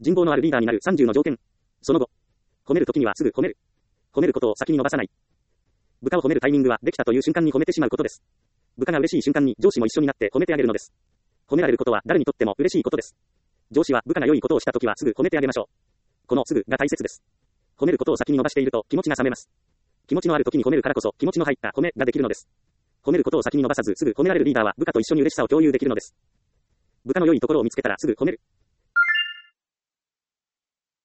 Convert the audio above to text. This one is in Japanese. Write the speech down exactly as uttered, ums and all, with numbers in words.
人望のあるリーダーになるさんじゅうの条件。その後、褒めるときにはすぐ褒める。褒めることを先に伸ばさない。部下を褒めるタイミングはできたという瞬間に褒めてしまうことです。部下が嬉しい瞬間に上司も一緒になって褒めてあげるのです。褒められることは誰にとっても嬉しいことです。上司は部下が良いことをしたときはすぐ褒めてあげましょう。このすぐが大切です。褒めることを先に伸ばしていると気持ちが冷めます。気持ちのあるときに褒めるからこそ気持ちの入った褒めができるのです。褒めることを先に伸ばさずすぐ褒められるリーダーは部下と一緒に嬉しさを共有できるのです。部下の良いところを見つけたらすぐ褒める。